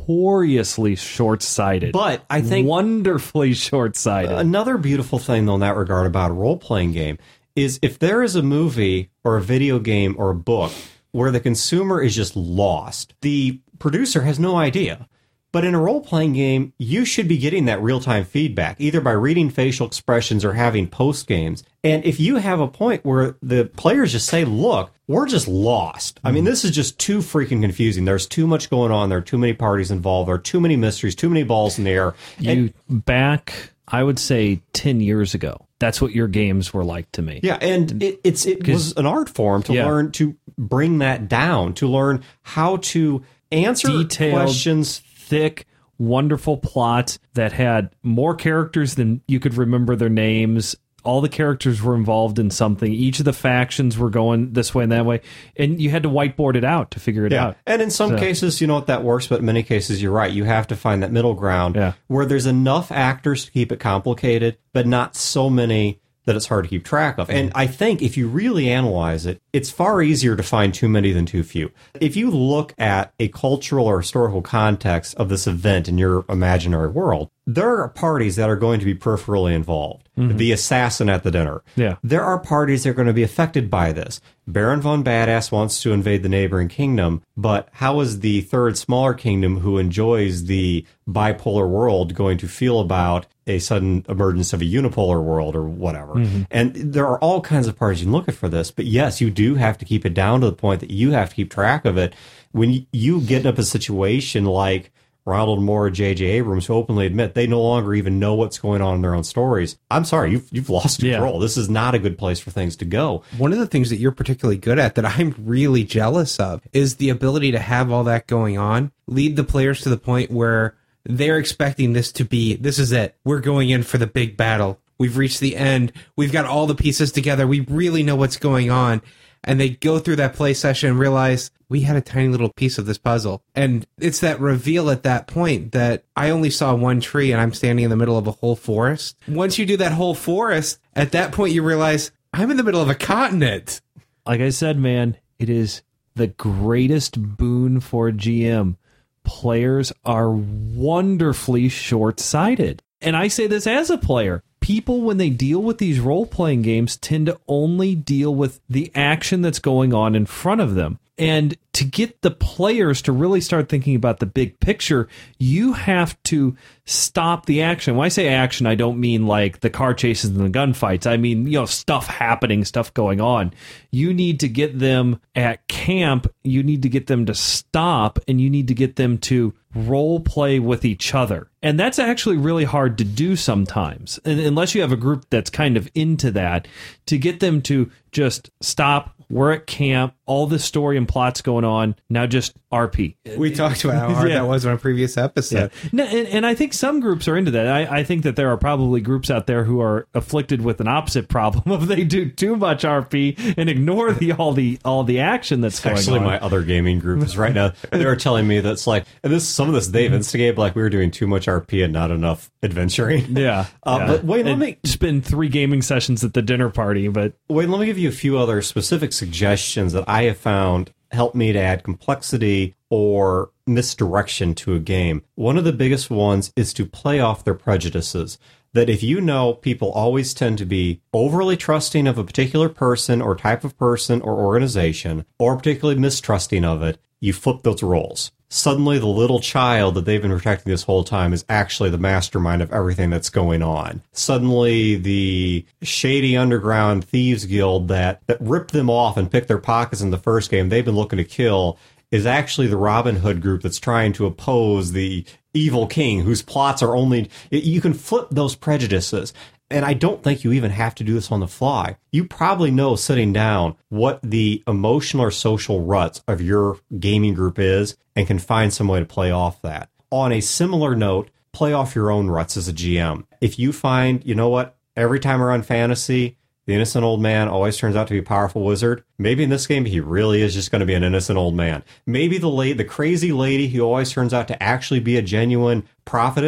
notoriously short-sighted. But I think wonderfully short-sighted. Another beautiful thing, though, in that regard about a role-playing game is if there is a movie or a video game or a book where the consumer is just lost, the producer has no idea. But in a role-playing game, you should be getting that real-time feedback, either by reading facial expressions or having post-games. And if you have a point where the players just say, look, we're just lost. I mean, this is just too freaking confusing. There's too much going on. There are too many parties involved. There are too many mysteries, too many balls in the air. You And, back, I would say, ten years ago. That's what your games were like to me. yeah, and it, it's it was an art form to Yeah. learn to bring that down, to learn how to answer Detailed, questions. thick, wonderful plot that had more characters than you could remember their names. All the characters were involved in something. Each of the factions were going this way and that way. And you had to whiteboard it out to figure it Yeah. out. And in some So- cases, you know what, that works, but in many cases, you're right. You have to find that middle ground Yeah. where there's enough actors to keep it complicated, but not so many that it's hard to keep track of. And I think if you really analyze it, it's far easier to find too many than too few. If you look at a cultural or historical context of this event in your imaginary world, there are parties that are going to be peripherally involved. The assassin at the dinner. Yeah. There are parties that are going to be affected by this. Baron von Badass wants to invade the neighboring kingdom, but how is the third smaller kingdom who enjoys the bipolar world going to feel about a sudden emergence of a unipolar world or whatever? Mm-hmm. And there are all kinds of parties you can look at for this, but yes, you do have to keep it down to the point that you have to keep track of it. When you get up a situation like Ronald Moore or J J Abrams, who openly admit they no longer even know what's going on in their own stories. I'm sorry, you've, you've lost Yeah. control. This is not a good place for things to go. One of the things that you're particularly good at that I'm really jealous of is the ability to have all that going on, lead the players to the point where they're expecting this to be, this is it. We're going in for the big battle. We've reached the end. We've got all the pieces together. We really know what's going on. And they go through that play session and realize we had a tiny little piece of this puzzle. And it's that reveal at that point that I only saw one tree and I'm standing in the middle of a whole forest. Once you do that whole forest, at that point you realize I'm in the middle of a continent. Like I said, man, it is the greatest boon for G M. Players are wonderfully short-sighted. And I say this as a player. People, when they deal with these role-playing games, tend to only deal with the action that's going on in front of them. And to get the players to really start thinking about the big picture, you have to stop the action. When I say action, I don't mean like the car chases and the gunfights. I mean, you know, stuff happening, stuff going on. You need to get them at camp. You need to get them to stop, and you need to get them to role play with each other. And that's actually really hard to do sometimes, and unless you have a group that's kind of into that, to get them to just stop. We're at camp. All this story and plot's going on. Now just R P. We talked about how hard Yeah. that was on a previous episode. No, and, and I think some groups are into that. I, I think that there are probably groups out there who are afflicted with an opposite problem of they do too much R P and ignore the all the all the action that's going Actually, on. my other gaming group is right now. They're telling me that's like, and this some of this they've instigated, like we were doing too much R P and not enough adventuring. yeah, Uh, yeah. but wait, let And me- spend three gaming sessions at the dinner party. But Wait, let me give you a few other specific suggestions that I have found help me to add complexity or misdirection to a game. One of the biggest ones is to play off their prejudices. That if you know people always tend to be overly trusting of a particular person or type of person or organization, or particularly mistrusting of it, you flip those roles. Suddenly the little child that they've been protecting this whole time is actually the mastermind of everything that's going on. Suddenly the shady underground thieves guild that, that ripped them off and picked their pockets in the first game they've been looking to kill is actually the Robin Hood group that's trying to oppose the evil king whose plots are only... You can flip those prejudices. And I don't think you even have to do this on the fly. You probably know sitting down what the emotional or social ruts of your gaming group is and can find some way to play off that. On a similar note, play off your own ruts as a G M. If you find, you know what, every time I run fantasy, the innocent old man always turns out to be a powerful wizard. Maybe in this game, he really is just going to be an innocent old man. Maybe the late, the crazy lady who always turns out to actually be a genuine prophetess. In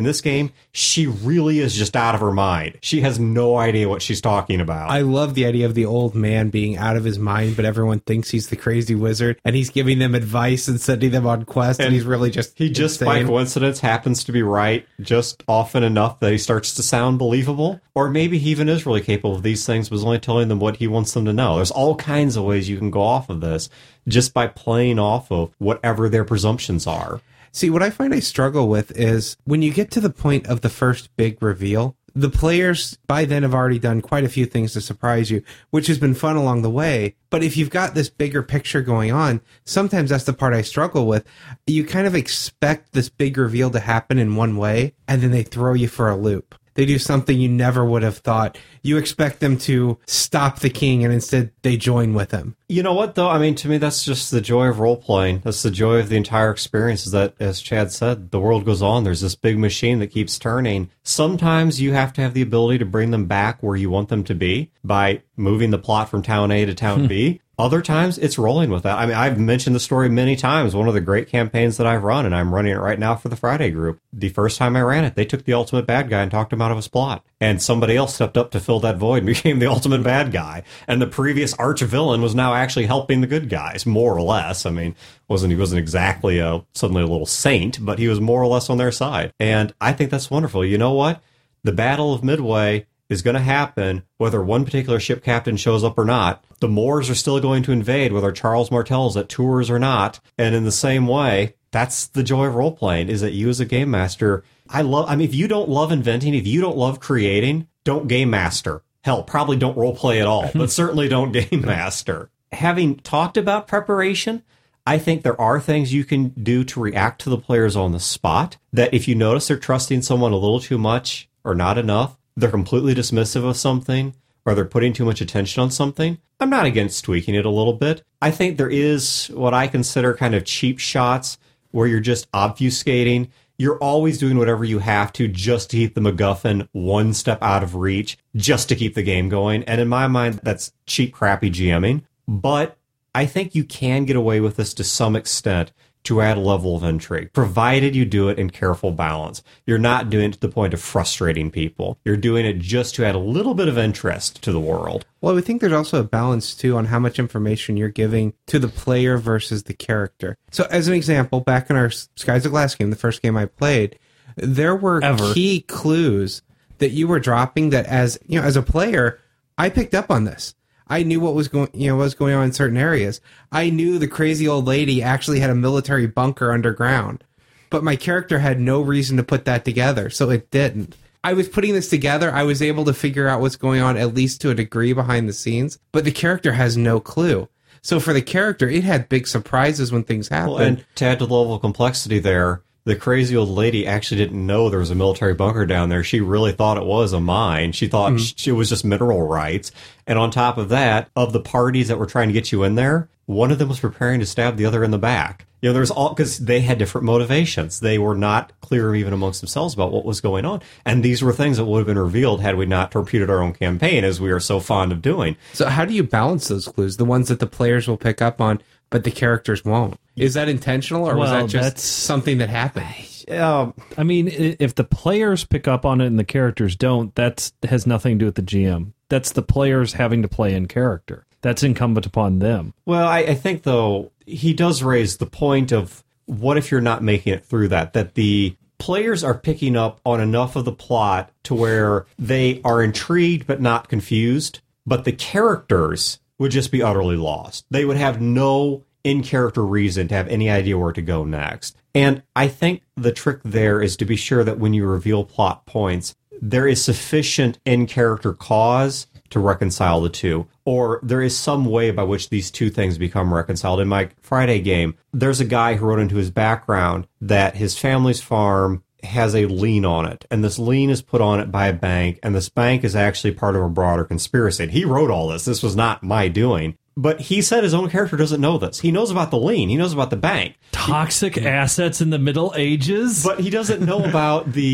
In this game, she really is just out of her mind. She has no idea what she's talking about. I love the idea of the old man being out of his mind, but everyone thinks he's the crazy wizard, and he's giving them advice and sending them on quests, and, and he's really just He just, insane. By coincidence, happens to be right just often enough that he starts to sound believable. Or maybe he even is really capable of these things, but is only telling them what he wants them to know. There's all kinds of ways you can go off of this just by playing off of whatever their presumptions are. See, what I find I struggle with is when you get to the point of the first big reveal, the players by then have already done quite a few things to surprise you, which has been fun along the way. But if you've got this bigger picture going on, sometimes that's the part I struggle with. You kind of expect this big reveal to happen in one way, and then they throw you for a loop. They do something you never would have thought. You expect them to stop the king, and instead they join with him. You know what, though? I mean, to me, that's just the joy of role-playing. That's the joy of the entire experience, is that, as Chad said, the world goes on. There's this big machine that keeps turning. Sometimes you have to have the ability to bring them back where you want them to be by moving the plot from town A to town B. Other times, it's rolling with that. I mean, I've mentioned the story many times. One of the great campaigns that I've run, and I'm running it right now for the Friday group. The first time I ran it, they took the ultimate bad guy and talked him out of his plot. And somebody else stepped up to fill that void and became the ultimate bad guy. And the previous arch villain was now actually helping the good guys, more or less. I mean, wasn't he wasn't exactly a, suddenly a little saint, but he was more or less on their side. And I think that's wonderful. You know what? The Battle of Midway is going to happen whether one particular ship captain shows up or not. The Moors are still going to invade whether Charles Martel is at Tours or not. And in the same way, that's the joy of role-playing, is that you as a game master, I love, I mean, if you don't love inventing, if you don't love creating, don't game master. Hell, probably don't role-play at all, but certainly don't game master. Having talked about preparation, I think there are things you can do to react to the players on the spot, that if you notice they're trusting someone a little too much or not enough, they're completely dismissive of something, or they're putting too much attention on something, I'm not against tweaking it a little bit. I think there is what I consider kind of cheap shots where you're just obfuscating. You're always doing whatever you have to just to keep the MacGuffin one step out of reach, just to keep the game going. And in my mind, that's cheap, crappy GMing. But I think you can get away with this to some extent to add a level of intrigue, provided you do it in careful balance. You're not doing it to the point of frustrating people. You're doing it just to add a little bit of interest to the world. Well, I think there's also a balance, too, on how much information you're giving to the player versus the character. So, as an example, back in our Skies of Glass game, the first game I played, there were Ever. key clues that you were dropping that, as you know, as a player, I picked up on this. I knew what was going, you know, what was going on in certain areas. I knew the crazy old lady actually had a military bunker underground, but my character had no reason to put that together, so it didn't. I was putting this together. I was able to figure out what's going on, at least to a degree, behind the scenes, but the character has no clue. So for the character, it had big surprises when things happened. Well, and to add to the level of complexity there, the crazy old lady actually didn't know there was a military bunker down there. She really thought it was a mine. She thought mm-hmm. she, it was just mineral rights. And on top of that, of the parties that were trying to get you in there, one of them was preparing to stab the other in the back. You know, there's all, because they had different motivations. They were not clear even amongst themselves about what was going on. And these were things that would have been revealed had we not torpedoed our own campaign, as we are so fond of doing. So how do you balance those clues? The ones that the players will pick up on, but the characters won't. Is that intentional, or well, was that just that's, something that happened? Um, I mean, if the players pick up on it and the characters don't, that has nothing to do with the G M. That's the players having to play in character. That's incumbent upon them. Well, I, I think, though, he does raise the point of what if you're not making it through that, that the players are picking up on enough of the plot to where they are intrigued but not confused, but the characters would just be utterly lost. They would have no in-character reason to have any idea where to go next. And I think the trick there is to be sure that when you reveal plot points, there is sufficient in-character cause to reconcile the two, or there is some way by which these two things become reconciled. In my Friday game, there's a guy who wrote into his background that his family's farm has a lien on it, and this lien is put on it by a bank, and this bank is actually part of a broader conspiracy. And he wrote all this. This was not my doing. But he said his own character doesn't know this. He knows about the lien. He knows about the bank. Toxic he, assets in the Middle Ages? But he doesn't know about the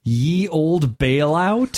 Ye Old Bailout?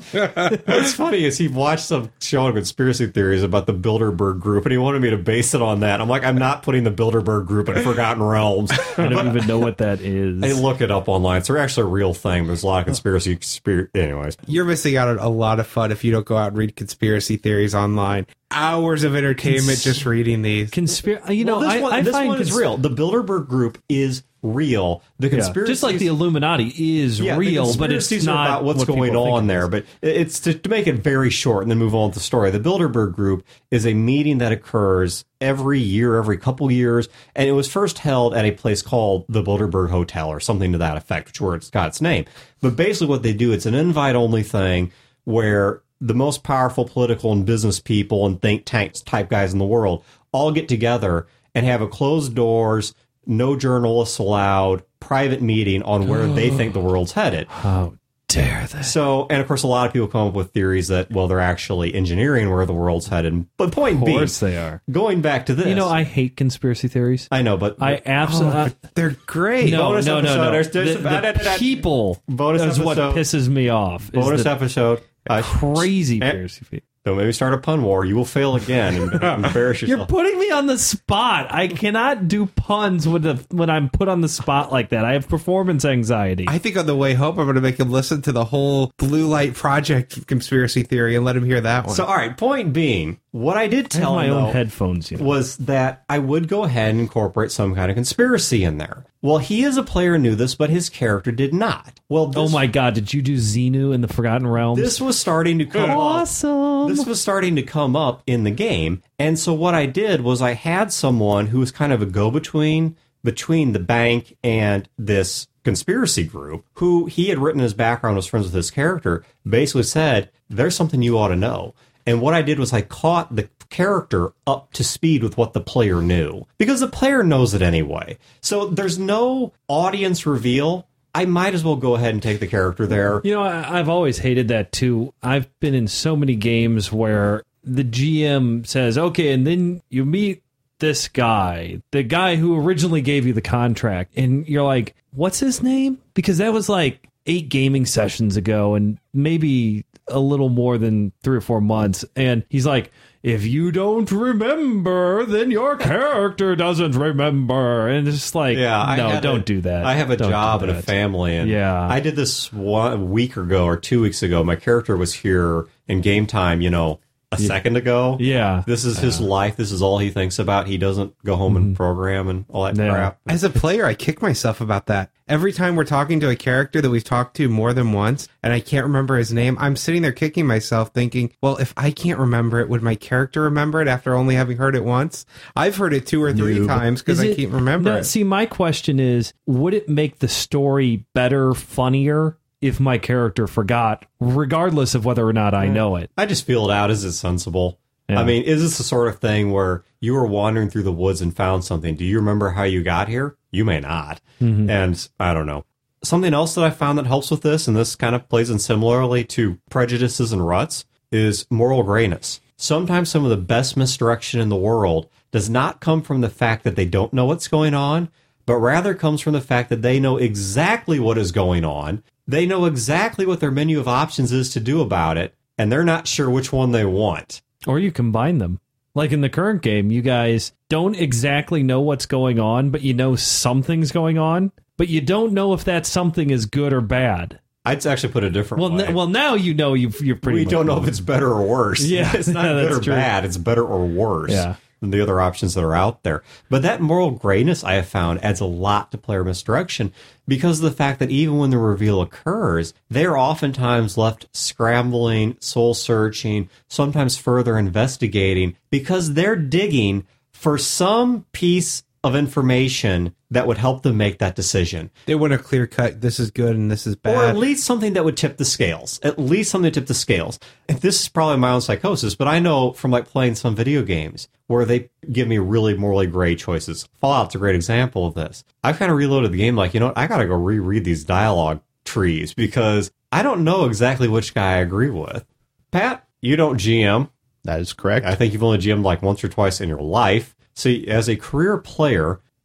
What's funny is he watched some show on conspiracy theories about the Bilderberg Group, and he wanted me to base it on that. I'm like, I'm not putting the Bilderberg Group in Forgotten Realms. I don't even know what that is. Hey, look it up online. It's actually a real thing. There's a lot of conspiracy. Conspir- anyways, You're missing out on a lot of fun if you don't go out and read conspiracy theories online. Hours of entertainment Cons- just reading these. Conspir- you know, well, this I, one, I this find one is cons- real. The Bilderberg Group is real. The Yeah. conspiracy, Just like the Illuminati is yeah, real, the but it's conspiracies are not about what's what going people think on it there. is. But it's to, to make it very short and then move on with the story. The Bilderberg Group is a meeting that occurs every year, every couple years, and it was first held at a place called the Bilderberg Hotel or something to that effect, which is where it's got its name. But basically, what they do, it's an invite-only thing where the most powerful political and business people and think tanks type guys in the world all get together and have a closed doors, no journalists allowed, private meeting on where they think the world's headed. How dare they? So, and of course, a lot of people come up with theories that, well, they're actually engineering where the world's headed. But point Of being, course they are. going back to this, You know, I hate conspiracy theories. I know, but I absolutely... They're great. no, bonus no, no, episode, no. there's- The, there's- the da- da- da- da- people bonus is what episode. pisses me off. Is bonus the episode. Uh, crazy eh, conspiracy theory. Don't maybe start a pun war. You will fail again and embarrass You're yourself. putting me on the spot. I cannot do puns when, the, when I'm put on the spot like that. I have performance anxiety. I think on the way home, I'm going to make him listen to the whole Blue Light Project conspiracy theory and let him hear that one. So, all right. Point being, what I did I have tell my him own though, headphones. You know. was that I would go ahead and incorporate some kind of conspiracy in there. Well, he as a player knew this, but his character did not. Well, this, Oh my god, did you do Xenu in the Forgotten Realms? this was starting to come up. awesome. This was starting to come up in the game. And so what I did was I had someone who was kind of a go-between between the bank and this conspiracy group, who he had written his background, was friends with his character, basically said, there's something you ought to know. And what I did was I caught the character up to speed with what the player knew, because the player knows it anyway. So there's no audience reveal. I might as well go ahead and take the character there. You know, I, I've always hated that too. I've been in so many games where the G M says, okay, and then you meet this guy, the guy who originally gave you the contract, and you're like, what's his name? Because that was like eight gaming sessions ago and maybe a little more than three or four months. And he's like, if you don't remember, then your character doesn't remember. And it's just like, Yeah, I no, had don't a- do that. I have a Don't job do and a that. family, and Yeah. I did this one a week ago or two weeks ago. My character was here in game time, you know, a second ago. Yeah. This is his life. This is all he thinks about. He doesn't go home and program and all that Yeah. crap. As a player, I kick myself about that. Every time we're talking to a character that we've talked to more than once, and I can't remember his name, I'm sitting there kicking myself thinking, well, if I can't remember it, would my character remember it after only having heard it once? I've heard it two or three Noob. times because Is I it- can't remember no, it. See, my question is, would it make the story better, funnier, if my character forgot, regardless of whether or not I know it? I just feel it out. Is it sensible? Yeah. I mean, is this the sort of thing where you were wandering through the woods and found something? Do you remember how you got here? You may not. Mm-hmm. And I don't know. Something else that I found that helps with this, and this kind of plays in similarly to prejudices and ruts, is moral grayness. Sometimes some of the best misdirection in the world does not come from the fact that they don't know what's going on, but rather comes from the fact that they know exactly what is going on. They know exactly what their menu of options is to do about it, and they're not sure which one they want. Or you combine them. Like in the current game, you guys don't exactly know what's going on, but you know something's going on, but you don't know if that something is good or bad. I'd actually put it a different Well, way. n- well, now you know you've, you're pretty we much don't know know. if it's better or worse. Yeah, it's not yeah, good that's or true. bad. It's better or worse Yeah. than the other options that are out there. But that moral grayness, I have found, adds a lot to player misdirection because of the fact that even when the reveal occurs, they are oftentimes left scrambling, soul searching, sometimes further investigating because they're digging for some piece of information that would help them make that decision. They want a clear cut, this is good and this is bad. Or at least something that would tip the scales. At least something to tip the scales. And this is probably my own psychosis, but I know from like playing some video games where they give me really morally gray choices. Fallout's a great example of this. I've kind of reloaded the game like, you know what, I gotta go reread these dialogue trees because I don't know exactly which guy I agree with. Pat, you don't G M. That is correct. I think you've only G M'd like once or twice in your life. So as a career player,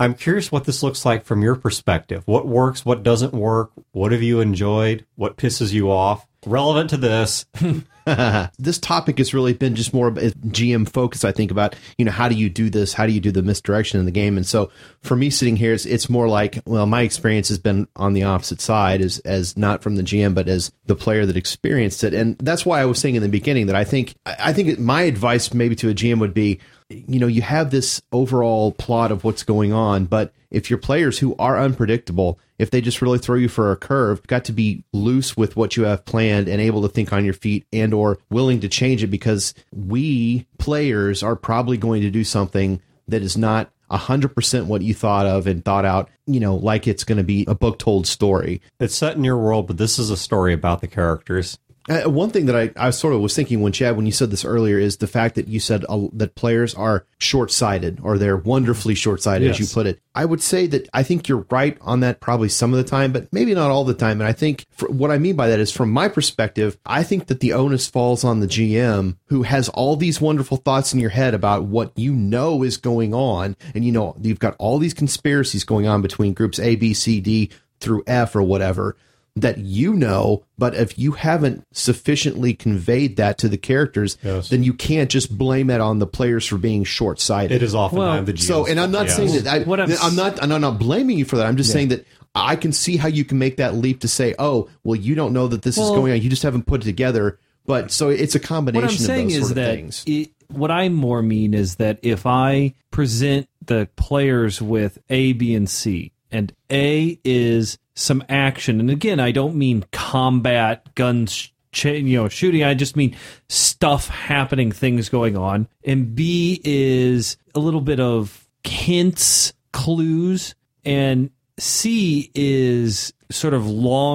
I'm curious what this looks like from your perspective. What works, what doesn't work, what have you enjoyed, what pisses you off? Relevant to this. This topic has really been just more G M focused, I think, about, you know, how do you do this? How do you do the misdirection in the game? And so for me sitting here, it's, it's more like, well, my experience has been on the opposite side as, as not from the G M, but as the player that experienced it. And that's why I was saying in the beginning that I think, I think my advice maybe to a G M would be, you know, you have this overall plot of what's going on, but if your players who are unpredictable, if they just really throw you for a curve, you've got to be loose with what you have planned and able to think on your feet and or willing to change it, because we players are probably going to do something that is not one hundred percent what you thought of and thought out, you know, like it's going to be a book told story. It's set in your world, but this is a story about the characters. Uh, one thing that I, I sort of was thinking when, Chad, when you said this earlier, is the fact that you said uh, that players are short-sighted, or they're wonderfully short-sighted, Yes. as you put it. I would say that I think you're right on that probably some of the time, but maybe not all the time. And I think for, what I mean by that is, from my perspective, I think that the onus falls on the G M, who has all these wonderful thoughts in your head about what you know is going on. And, you know, you've got all these conspiracies going on between groups A, B, C, D through F or whatever, that you know, but if you haven't sufficiently conveyed that to the characters, Yes. then you can't just blame it on the players for being short-sighted. It is oftentimes Well, the G M's So, and I'm not fault, saying yes. that I, What I'm that I'm not, and I'm not blaming you for that. I'm just saying that I can see how you can make that leap to say, oh, well, you don't know that this is Well- going on. You just haven't put it together. But so it's a combination What I'm saying of those is sort of that things. it, what I more mean is that if I present the players with A, B, and C, and A is some action, and again, I don't mean combat, guns, ch- you know, shooting. I just mean stuff happening, things going on, and B is a little bit of hints, clues, and C is sort of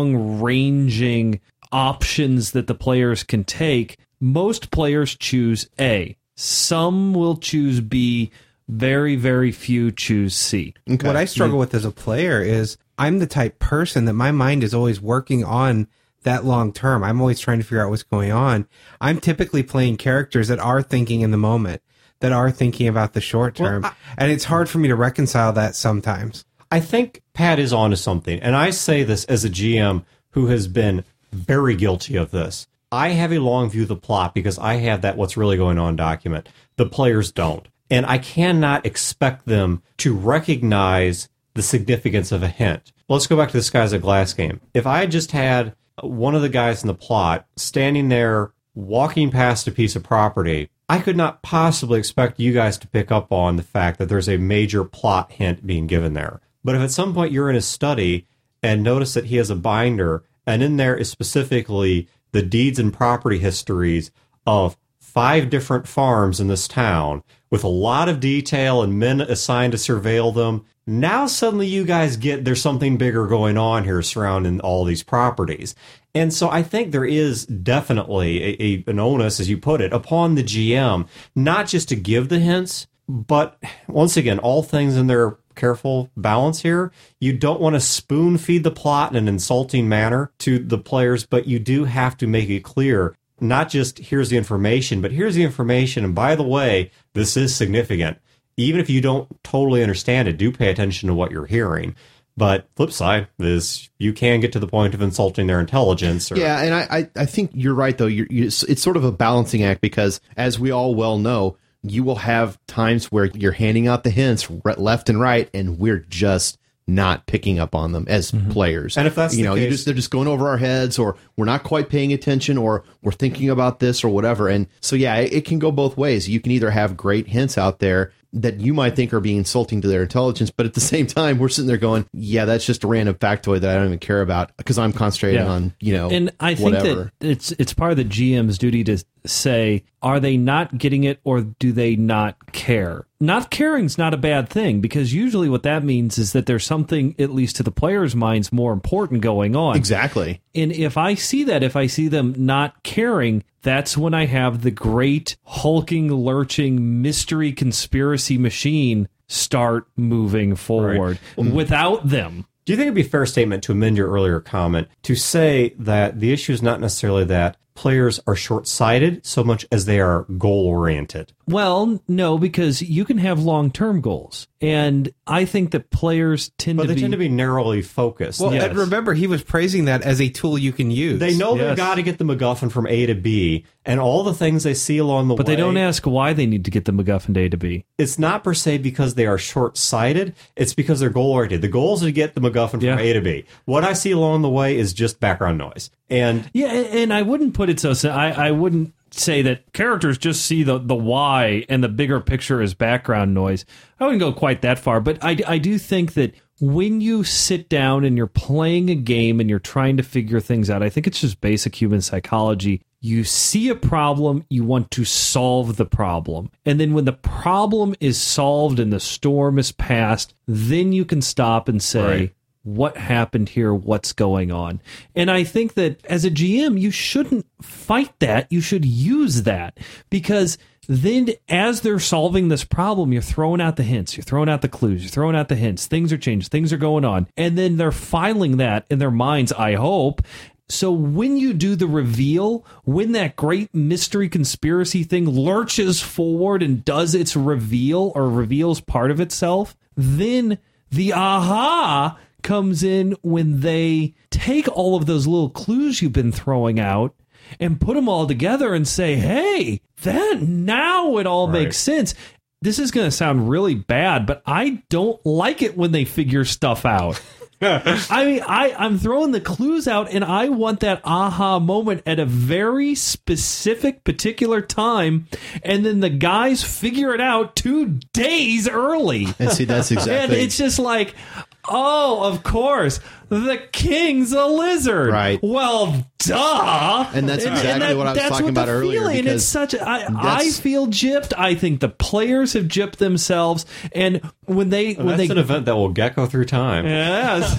long-ranging options that the players can take. Most players choose A. Some will choose B. Very, very few choose C. Okay. What I struggle with as a player is I'm the type person that my mind is always working on that long term. I'm always trying to figure out what's going on. I'm typically playing characters that are thinking in the moment, that are thinking about the short term. Well, and it's hard for me to reconcile that sometimes. I think Pat is onto something, and I say this as a G M who has been very guilty of this. I have a long view of the plot because I have that what's really going on document. The players don't. And I cannot expect them to recognize the significance of a hint. Let's go back to the Skies of Glass game. If I just had one of the guys in the plot standing there walking past a piece of property, I could not possibly expect you guys to pick up on the fact that there's a major plot hint being given there. But if at some point you're in his study and notice that he has a binder, and in there is specifically the deeds and property histories of five different farms in this town with a lot of detail and men assigned to surveil them, now suddenly you guys get there's something bigger going on here surrounding all these properties. And so I think there is definitely a, a, an onus, as you put it, upon the G M, not just to give the hints, but once again, all things in their careful balance here. You don't want to spoon feed the plot in an insulting manner to the players, but you do have to make it clear, not just here's the information, but here's the information. And by the way, this is significant. Even if you don't totally understand it, do pay attention to what you're hearing. But flip side is you can get to the point of insulting their intelligence. Or, Yeah, and I, I, I think you're right, though. You're, you, it's sort of a balancing act because, as we all well know, you will have times where you're handing out the hints left and right, and we're just not picking up on them as mm-hmm. players. And if that's you the know, case, you just, they're just going over our heads, or we're not quite paying attention, or we're thinking about this or whatever. And so, yeah, it, it can go both ways. You can either have great hints out there that you might think are being insulting to their intelligence, but at the same time, we're sitting there going, yeah, that's just a random factoid that I don't even care about because I'm concentrating Yeah. on, you know, And I think whatever. that it's it's part of the G M's duty to say, are they not getting it or do they not care? Not caring's not a bad thing, because usually what that means is that there's something, at least to the players' minds, more important going on. Exactly. And if I see that, if I see them not caring, that's when I have the great hulking, lurching mystery conspiracy machine start moving forward. Right. Without them. Do you think it'd be a fair statement to amend your earlier comment to say that the issue is not necessarily that players are short-sighted so much as they are goal-oriented? Well, no, because you can have long-term goals, and I think that players tend But to they be tend to be narrowly focused. Well, Yes. and remember, he was praising that as a tool you can use. They know Yes. they've got to get the MacGuffin from A to B, and all the things they see along the but way. they don't ask why they need to get the MacGuffin to A to B. It's not per se because they are short-sighted. It's because they're goal-oriented. The goal is to get the MacGuffin from Yeah. A to B. What I see along the way is just background noise. And Yeah, and and I wouldn't put it so. si- I I wouldn't say that characters just see the the why and the bigger picture is background noise. I wouldn't go quite that far, but I I do think that when you sit down and you're playing a game and you're trying to figure things out, I think it's just basic human psychology. You see a problem, you want to solve the problem. And then when the problem is solved and the storm is passed, then you can stop and say, Right. what happened here, what's going on. And I think that as a G M, you shouldn't fight that. You should use that, because then as they're solving this problem, you're throwing out the hints, you're throwing out the clues, you're throwing out the hints, things are changed, things are going on. And then they're filing that in their minds, I hope. So when you do the reveal, when that great mystery conspiracy thing lurches forward and does its reveal or reveals part of itself, then the aha comes in when they take all of those little clues you've been throwing out and put them all together and say, hey, that now it all Right. makes sense. This is going to sound really bad, but I don't like it when they figure stuff out. I mean, I, I'm throwing the clues out, and I want that aha moment at a very specific, particular time, and then the guys figure it out two days early. And see, that's And exactly it's just like, oh, of course, the king's a lizard. Right. Well, duh. And that's exactly what I was that's talking what about the earlier, feeling, and it's because such a, I, I that's- feel gypped. I think the players have gypped themselves. And when they, And when that's they, an event that will gecko through time. yes,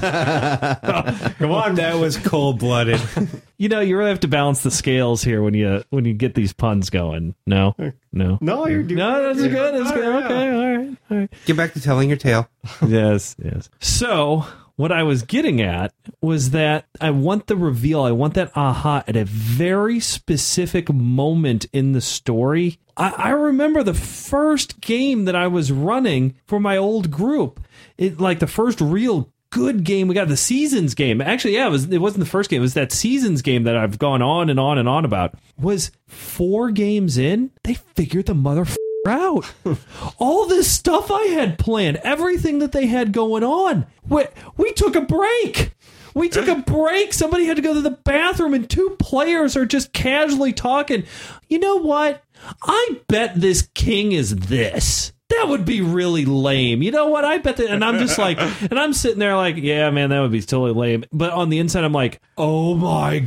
Come on, That was cold blooded. you know, you really have to balance the scales here when you, when you get these puns going. No, no, No, you're doing no, that's good. That's good. Okay. All right. All right. Get back to telling your tale. Yes, yes. So what I was getting at was that I want the reveal. I want that aha at a very specific moment in the story. I, I remember the first game that I was running for my old group. It like the first real good game we got, the Seasons game. Actually, yeah, it was. It wasn't the first game. It was that Seasons game that I've gone on and on and on about. Was four games in, they figured the mother out. All this stuff I had planned, everything that they had going on. We, we took a break. We took a break. Somebody had to go to the bathroom, and two players are just casually talking. You know what? I bet this king is this. That would be really lame. You know what? I bet that. And I'm just like, and I'm sitting there like, yeah, man, that would be totally lame. But on the inside, I'm like, oh my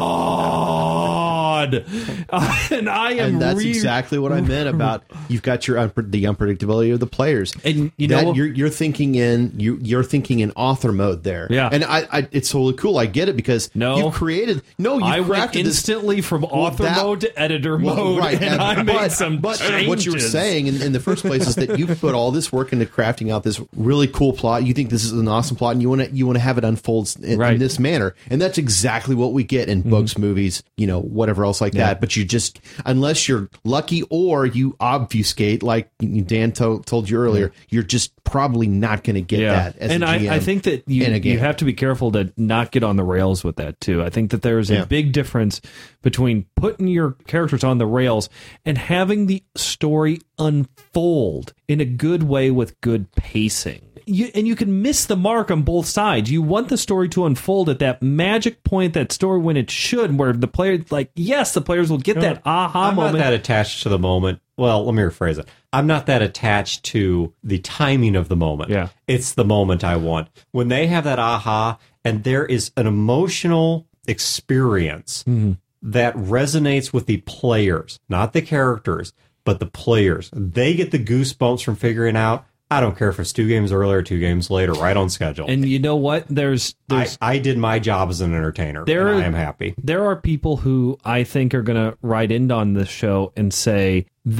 God. Uh, and I am and that's re- exactly what I meant about you've got your unpre- the unpredictability of the players. And you that know, you're you're thinking in you you're thinking in author mode there. Yeah. and I, I it's totally cool. I get it because No. you've created no you I crafted went this. instantly from author that- mode to editor Well, mode, right, and I made but, some but changes. what you were saying in, in the first place is that you put all this work into crafting out this really cool plot. You think this is an awesome plot, and you want to you want to have it unfold in, Right. in this manner, and that's exactly what we get in books, movies, you know, whatever else like Yeah. that. But you just unless you're lucky or you obfuscate, like Dan to- told you earlier, you're just probably not going to get that. As and a G M I, I think that you in a game. you have to be careful to not get on the rails with that too. I think that there is a Yeah. big difference between putting your characters on the rails and having the story unfold in a good way with good pacing. You, and you can miss the mark on both sides. You want the story to unfold at that magic point, that story when it should, where the player, like, yes, the players will get that aha I'm moment. not that attached to the moment. Well, let me rephrase it. I'm not that attached to the timing of the moment. Yeah. It's the moment I want. When they have that aha and there is an emotional experience that resonates with the players, not the characters, but the players. They get the goosebumps from figuring out, I don't care if it's two games earlier or two games later, right on schedule. And you know what? There's I, there's I did my job as an entertainer, There and are- I am happy. there are people who I think are going to write in on this show and say that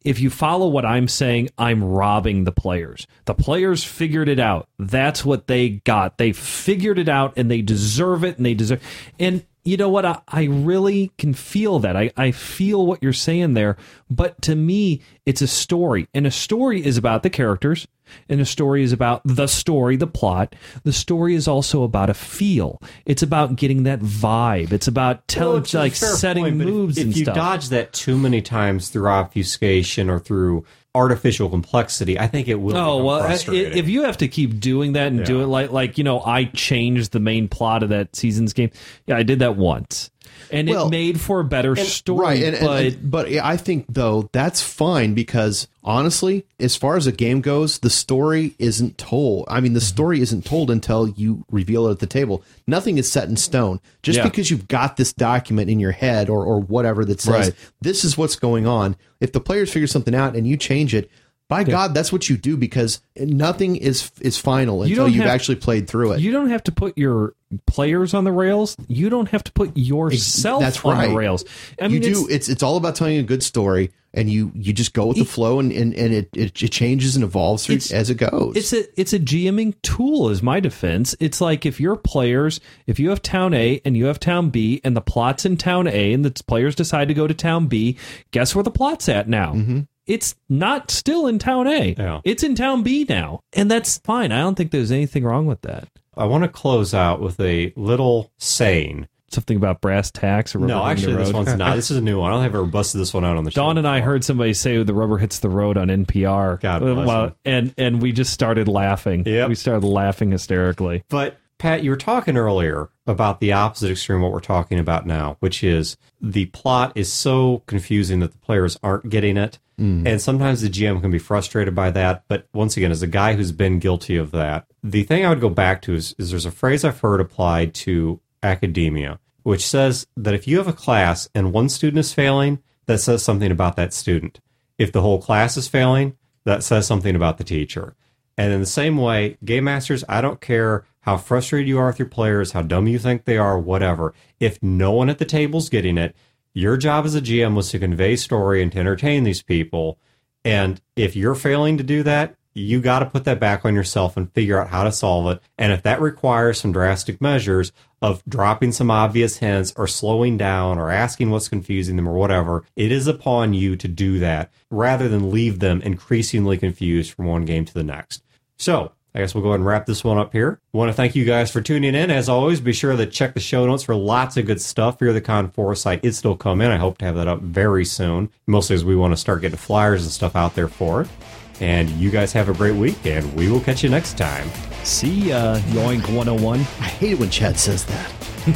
if you follow what I'm saying, I'm robbing the players. The players figured it out. That's what they got. They figured it out, and they deserve it, and they deserve. And you know what? I, I really can feel that. I, I feel what you're saying there. But to me, it's a story. And a story is about the characters. And a story is about the story, the plot. The story is also about a feel. It's about getting that vibe. It's about telling, Well, it's a like fair setting point, but moves if, and if you stuff. dodge that too many times through obfuscation or through artificial complexity, I think it will. Oh become well, i- frustrating. if you have to keep doing that and do Yeah. it like like you know, I changed the main plot of that season's game. Yeah, I did that once, and Well, it made for a better story. Right, and, and- but and- but yeah, I think though that's fine because honestly, as far as a game goes, the story isn't told. I mean, the story isn't told until you reveal it at the table. Nothing is set in stone. Just Yeah. because you've got this document in your head or or whatever that says Right. this is what's going on. If the players figure something out and you change it, by God, that's what you do because nothing is is final You until don't you've have- actually played through it. you don't have to put your players on the rails. You don't have to put yourself That's on right. the rails. I you mean, do. it's, It's, it's all about telling a good story, and you you just go with the flow, and and, and it, it it changes and evolves through, It's- as it goes. It's a it's a GMing tool, is my defense. It's like if your players, if you have town A and you have town B, and the plot's in town A, and the players decide to go to town B, guess where the plot's at now? Mm-hmm. It's not still in town A. Yeah. It's in town B now, and that's fine. I don't think there's anything wrong with that. I want to close out with a little saying. Something about brass tacks or rubber No, hitting actually, the this road. one's not. This is a new one. I don't think I've ever busted this one out on the show. Dawn and I before. heard somebody say the rubber hits the road on N P R. God bless Well, him. and and we just started laughing. Yep. We started laughing hysterically. But Pat, you were talking earlier about the opposite extreme, what we're talking about now, which is the plot is so confusing that the players aren't getting it. And sometimes the G M can be frustrated by that. But once again, as a guy who's been guilty of that, the thing I would go back to is, is there's a phrase I've heard applied to academia, which says that if you have a class and one student is failing, that says something about that student. If the whole class is failing, that says something about the teacher. And in the same way, game masters, I don't care how frustrated you are with your players, how dumb you think they are, whatever. If no one at the table's getting it, your job as a G M was to convey story and to entertain these people. And if you're failing to do that, you got to put that back on yourself and figure out how to solve it. And if that requires some drastic measures of dropping some obvious hints or slowing down or asking what's confusing them or whatever, it is upon you to do that rather than leave them increasingly confused from one game to the next. So I guess we'll go ahead and wrap this one up here. I want to thank you guys for tuning in. As always, be sure to check the show notes for lots of good stuff. Fear the Con four site is still coming. I hope to have that up very soon, mostly as we want to start getting flyers and stuff out there for it. And you guys have a great week, and we will catch you next time. See ya, Yoink one oh one. I hate it when Chad says that.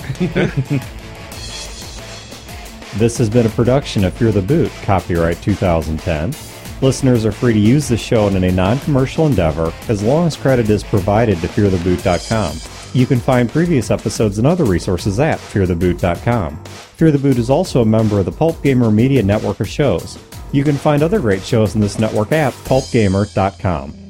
This has been a production of Fear the Boot, copyright two thousand ten. Listeners are free to use the show in a non-commercial endeavor as long as credit is provided to fear the boot dot com. You can find previous episodes and other resources at fear the boot dot com. Fear the Boot is also a member of the Pulp Gamer Media network of shows. You can find other great shows in this network at pulp gamer dot com.